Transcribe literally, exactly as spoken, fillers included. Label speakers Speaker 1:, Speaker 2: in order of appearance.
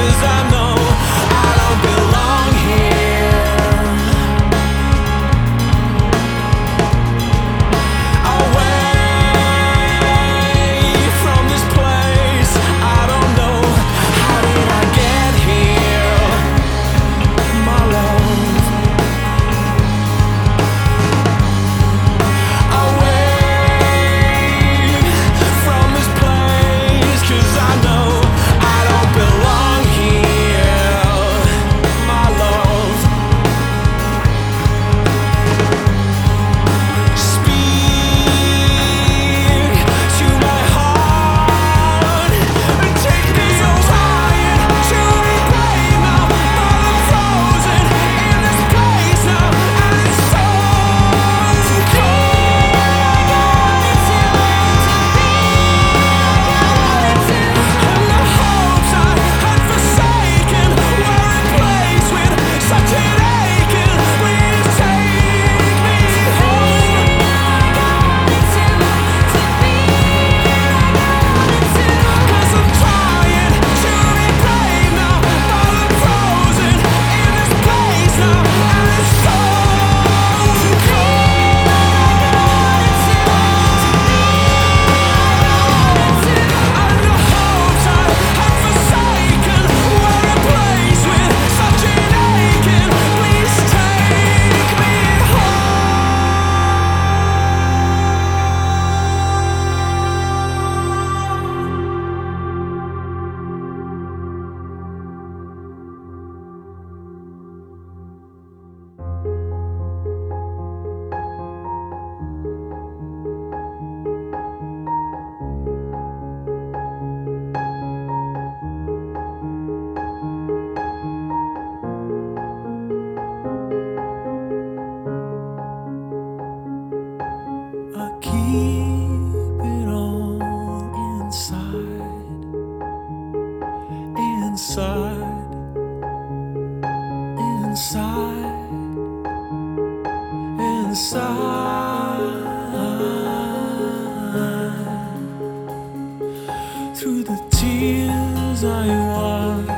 Speaker 1: 'cause I know I don't belong here. Away from this place, I don't know, how did I get here, my love? Away from this place, 'cause I know I don't belong here, my love. Speak to my heart and take me away. To be brave now, but I'm frozen in this place now, and it's so cold. And the hopes I had forsaken were replaced with such an aching. Please take me home. 'Cause I'm trying to be brave now, but I'm frozen in this place now, and it's so cold. And the hopes I had forsaken were replaced with such an aching. Please take me I keep it all inside, inside, inside, inside. Through the tears I watch